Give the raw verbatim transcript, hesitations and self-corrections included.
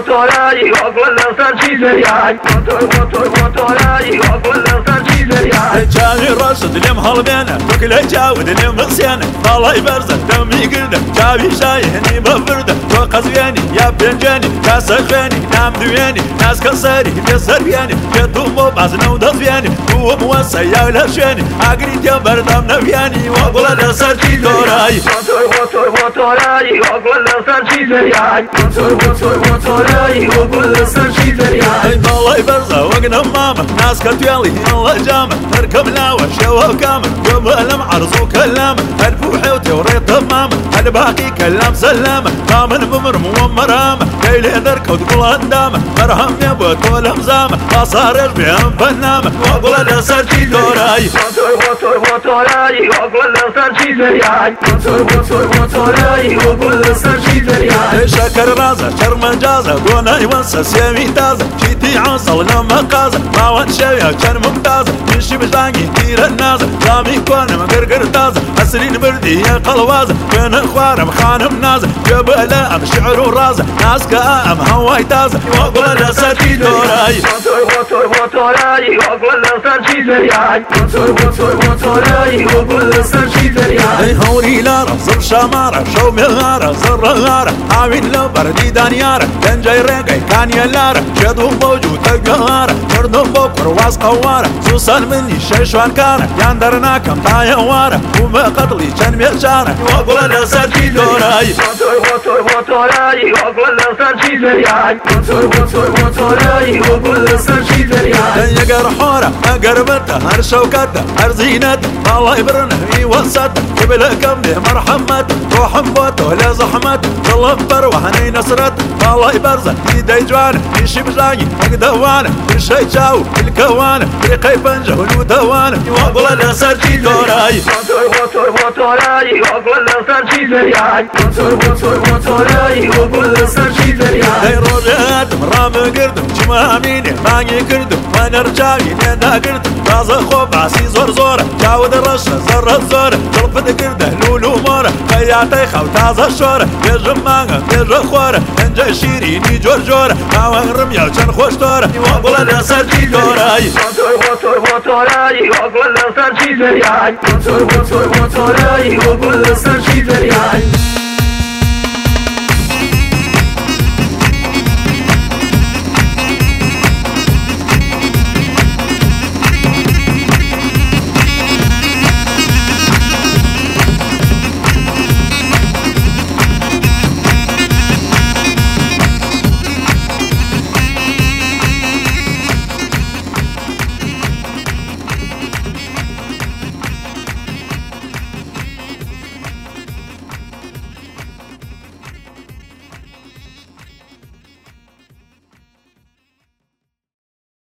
موتوري وأقول له سرشي زريان موتور موتور موتوري وأقول له سرشي زريان جاني رشد لم هالبينه وكله جاود لم مغسينه الله يبرزه دمي قرده جابي شايهني بفرده وقزياني يا بنجاني كاس خياني نام دوياني ناس كسري بيسر بياني يطوم بعزنا ودفياني هو موسى يا لشاني عقريت يا بردم نبياني وأقول له سرشي دوراي موتور موتور موتوري وأقول له سرشي زريان موتور موتور موتوري وأقول له سرشي زريان الله يبرزه وقنا ماما ناس كتيالي الله جامه اركب لاوة شوه كامل قبل معرض وكلامه الفوحي وتوريط ماما الباقي كلام سلامه كامل بمرم ومرامه ليلي ذركه وتقول هندامه مرهم يبوت والهمزامه ما صار بهم فنامه واقول له سرشي دوراي موتور موتور موتوري واقول له سرشي زريان موتور موتور موتوري واقول له سرشي زريان شكر رازه شرم جازه قونا يونسه سيمي تازه جيتي عصل لما قازه ما وان شويه كان ممتازه يمشي بشلاقي كتير النازه رامي كون مقرقر تازه اسرين بردي يا قلوازه بين اخوانم خانم نازه جبله ام شعر ورازه ناس كام هواي تازه واقول له سرشي دوراي موتور موتور موتوري واقول له سرشي زريان موتور موتور موتوري واقول له سرشي زريان هوري لارا زر شامارة شو مغارة زر غارة عاوين لو بردي دانيارة دنجاي رقاي كان يلارة شدو موجود تقهارة مردو بوكر واس قوارة سوسان مني شيشوان كارة ياندرناكم تايوارة وما قتلي كان ميرشارة واقول له سرشي دوراي موتور موتور موتوري واقول له سرشي زريان موتور موتور موتوري واقول له سرشي زريان يقر حورة اقربته هر شوكته هر زينته الله يبرنه يوسطه قبل كم مرحمته روح بوته لا زحمته ظل بروحني نصرته الله يبرزه يدي جوانه يشي بجاني اقدوانه كل شي جاو الكوانه ريقي بنجه ودوانه واقول له سرشي دوراي موتور موتور موتوري واقول له سرشي زريان موتور موتور موتوري واقول له سرشي زريان هاي روجات مرام قردم جماميني ماني كردم وانا رجاوي لنا قردم باز خوب عسي زور زوره جاود الرشه زر الزوره طلبت قرده لولو مورة خياتي خو تازه شوره يا جمانه يا جخوره انجا شيريني جور جوره اوان رميا وشن خوش دوره واقول له سرشي دوراي موتور موتور موتوري واقول له سرشي زريان موتور موتور موتوري واقول له سرشي زريان